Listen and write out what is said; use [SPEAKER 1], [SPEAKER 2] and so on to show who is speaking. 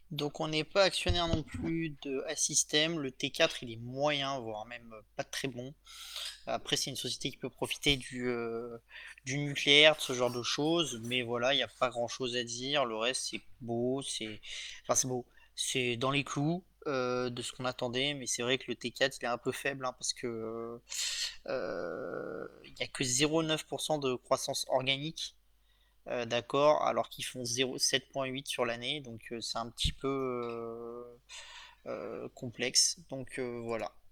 [SPEAKER 1] Donc on n'est pas actionnaire non plus de Assystem. Le T4 il est moyen, voire même pas très bon. Après c'est une société qui peut profiter du nucléaire, de ce genre de choses, mais voilà, il n'y a pas grand chose à dire. Le reste c'est beau, c'est beau. C'est dans les clous de ce qu'on attendait, mais c'est vrai que le T4 il est un peu faible hein, parce que il n'y a que 0,9% de croissance organique. D'accord, alors qu'ils font 7,8 sur l'année, donc c'est un petit peu complexe. Donc voilà.